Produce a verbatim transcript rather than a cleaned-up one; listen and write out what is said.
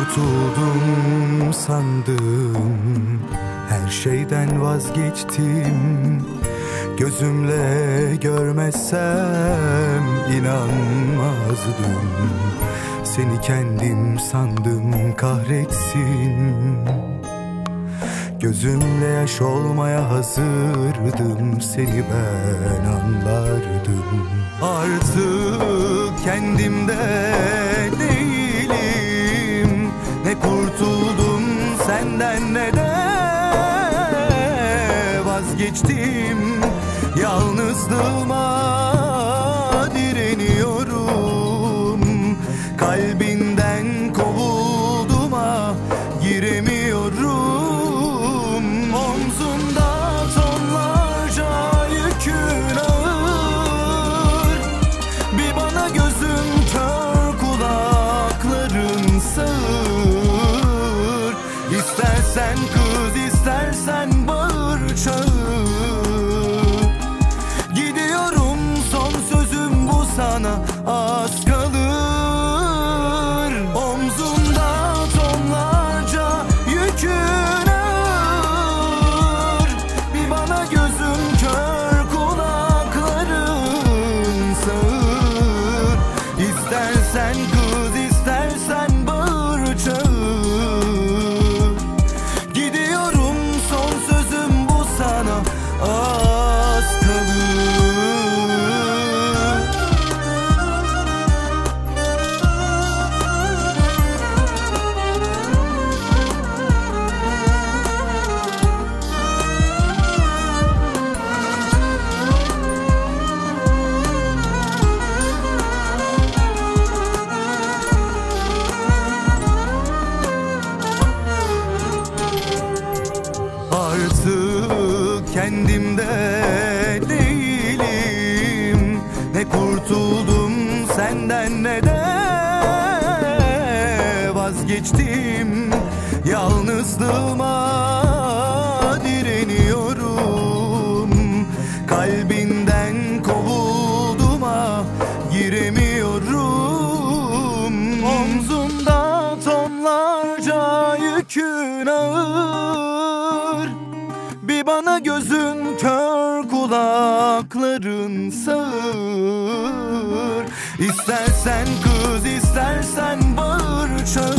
kurtuldum sandım, her şeyden vazgeçtim. Gözümle görmezsem inanmazdım. Seni kendim sandım kahretsin. Gözümle yaş olmaya hazırdım, seni ben anlardım. Artık kendimde değilim, ne kurtuldum senden ne de vazgeçtim. Yalnızlığıma direniyorum, kalbinden kovuldum ah giremiyorum. Omzumda tonlarca yükün ağır, bir bana gözüm kör, kulakların sağır. İstersen kız, istersen bağır çağır. Gidiyorum, son sözüm bu sana, az kalır. Omzumda tonlarca yükün ağır, bir bana gözüm kör, kulakların sağır. İstersen kız, istersen bağır çağır. Gidiyorum, son sözüm bu sana, az Artık kendimde değilim, ne kurtuldum senden ne de vazgeçtim. Yalnızlığıma direniyorum, kalbinden kovuldum ah giremiyorum. Omzumda tonlarca yükün ağır, bir bana gözün kör, kulakların sağır. İstersen kız, istersen bağır çağır.